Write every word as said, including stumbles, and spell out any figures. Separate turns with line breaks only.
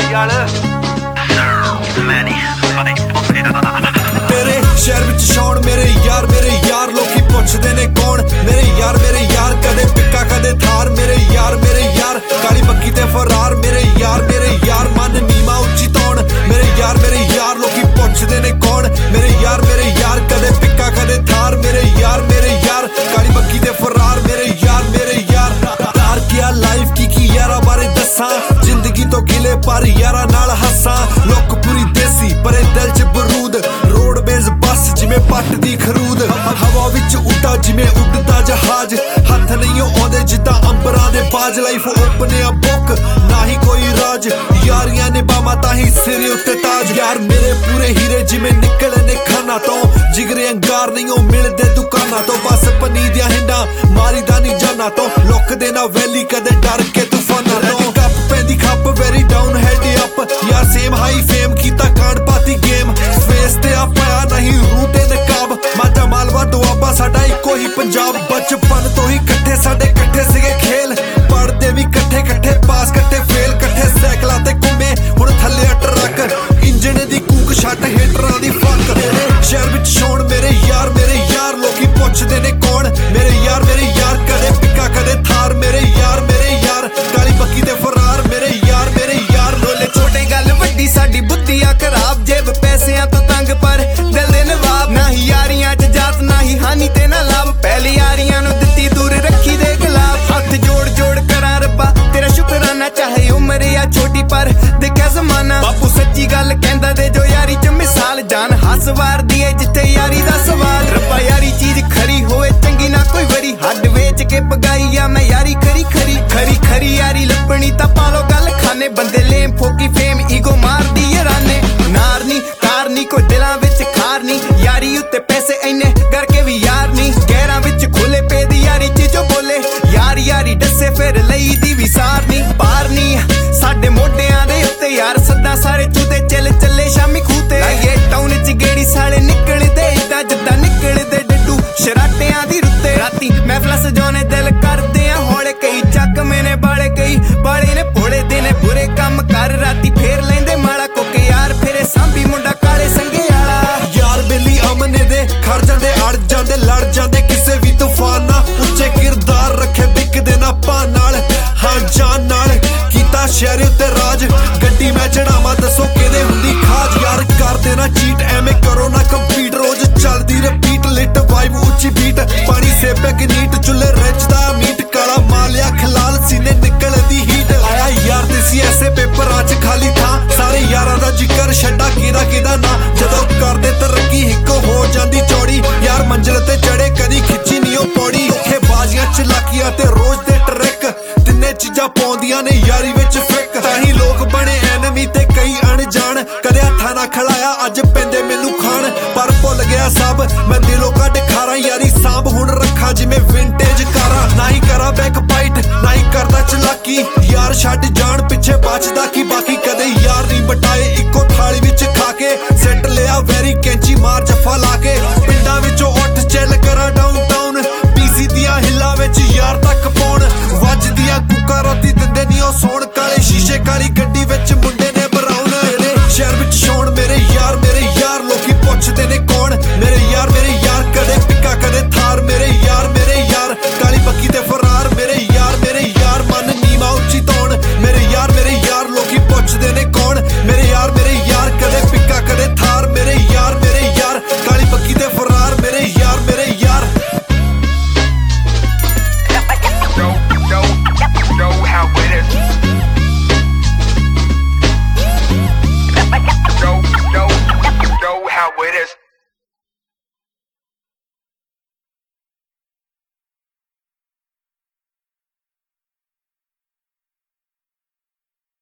तेरे शहर विच छाउण मेरे यार मेरे यार लोकी पुछदे ने कौन मेरे यार मेरे यार कदे पिक्का कदे थार मेरे यार मेरे यार काली बक्की ते फरार मेरे यार मेरे यार मन नीमा उच्ची तौण मेरे यार मेरे यार लोकी पुछदे ने कौन मेरे यार मेरे यार कदे पिक्का कदे थार मेरे यार मेरे यार काली बक्की ते फरार मेरे यार मेरे यार यार क्या लाइफ की की यारा बारे दस्सां जिंदगी तो गिले पर यारा नाल हस्सां लोक पूरी देसी परे दिल च बरूद रोड बेज बस जिमें पट दी खरूद हवा विच उड्डा जिमें उड्डदा जहाज हथ नहीं आउंदे जिद्दां अंबरां दे बाज लाइफ ओपने आ बुक ना ही कोई राज यारियां ने बामा ताही सिरे उत्ते ताज यार मेरे पूरे हीरे जिमें निकले ने खाना तो जिगरे अंगार नहीं ओ मिलदे दुकाना तो बस पनी दियां हिंडा मारी दा नहीं जाना तो लुक दे ना वैली कदे डर के तूफाना तो कप पैंदी खप वेरी डाउन हेड अप यार सेम हाई फेम कीता कांड पाती गेम फेस ते आ पाया नहीं रूटे नकाब माता मालवा दुआबा साडा इको ही पंजाब बचपन तो ही कट्ठे साडे कट्ठे सिगे खेल पढ़दे भी कट्ठे कट्ठे पास कट्ठे फेल कट्ठे साइकलां ते घुमे हुण थल्ले ट्रक इंजन दी कूक छट हेटरां दी फक शहर विच छाउण मेरे यार मेरे यार लोकी पुछदे ने कौन मेरे यार मेरे यार कदे पिक्का कदे थार मेरे यार मेरे यार काली बक्की ते फरार मेरे यार मेरे यार लोले
छोटे गल वड्डी साडी बुद्धिया खराब जेब पैसियां तो तंग पर दिल दे नवाब ना ही यारियां च जात ना ही हानी ते ना लाभ पहली यारियां नू दित्ती दूर रखी दे खिलाफ हथ जोड़ जोड़ करा रब्बा तेरा शुकराना चाहे उम्र या छोटी पर देखा जमाना बापू सच्ची गल कहंदा दे जो यारी च मिसाल जान हस वार दी है जिथे यारी दा सवाल रब्बा यारी चीज खरी होए चंगी ना कोई वरी हड वेच के पगाई या मैं यारी खरी खरी खरी खरी यारी लपनी ता पालो गल खाने बंदे लेम फोकी फेम ईगो मार दी राने नारनी कारनी कोई दिलां विच खारनी यारी उत्ते पैसे इन्ने करके भी यार नी गैरां विच खुले पे दी यारी च जो बोले यार यारी दसे फिर लई दी भी सारनी पारनी साडे मोढियां दे उत्ते यार सदा सारे चूते चल चले शामी खूते लाइए टाउन च गेड़ी साले निकलदे इदां जिद्दां निकलदे डड्डू शराटियां दी रुत्ते राती महफिल सजाने दिल करदे आ हौले कई चक मेने बाले कई बाले ने भोले दिने बुरे काम कर राती फेर लेंदे माड़ा कोके यार फिरे सांभी मुंडा काले संगे आला
यार बेली अमने दे खड़ जांदे अड़ जांदे लड़ जांदे किसे भी तूफान ना उच्चे किरदार रखे बिकदे ना पान नाल हां जान नाल कीता शहर उत्ते राज गड्डी मैं चढ़ावा दसो केदे हुंदी खाज यार कर देना चीट एवें करो ना कंपीट रोज चलदी रिपीट लिट वाइब उच्ची बीट पानी से पैग नीट चुल्ले रचदा मीट काला मालिया खलाल सीने निकलदी हीट आया यार देसी ऐसे पेपर आज खाली था सारे यारां दा जिक्र छड्डा किदा किदा ना जदों करदे तरक्की हिक हो जांदी चौड़ी यार मंजिल ते चढ़े कदी खिच्ची नहीं ओ पौड़ी धोखे बाजियां चलाकियां ते रोज दे ट्रिक तिन्ने चीजां पाउंदियां ने यारी विच फिक ताही लोक बने एनमी ते कई अनजान कदे हत्थां ना खड़ाया अज पैंदे मैनू खान पर भुल गया सब मैं दिलों कट खारा यारी सांभ हुण रखा जिवें विंटेज कारा ना ही करा बैक पाइट ना ही करदा चलाकी यार छड्ड जान पिछे बचदा की बाकी कदे यार नहीं बटाए इको थाली विच खा के सेट लिया वैरी कैंची मार जफा ला के पिंडां विचों उठ चिल करा डाउन टाउन पीसी दियां हिल्लां विच यार तक पाउण वजदियां कुक्का राती दिंदे नहीं ओ सौण काले शीशे काली गड्डी विच मुंडे ने बराउन शहर विच छाउण मेरे यार मेरे यार लोकी पुछदे ने कौन मेरे यार मेरे यार कदे पिक्का कदे थार मेरे यार मेरे यार काली बक्की ते फरार मेरे यार मेरे यार मन नीमा उच्ची तौण मेरे यार मेरे यार लोकी पुछदे ने कौन मेरे यार मेरे यार कदे पिक्का कदे थार मेरे यार मेरे यार काली बक्की ते फरार मेरे यार मेरे यार
Know how it is. Know, know, know how it is.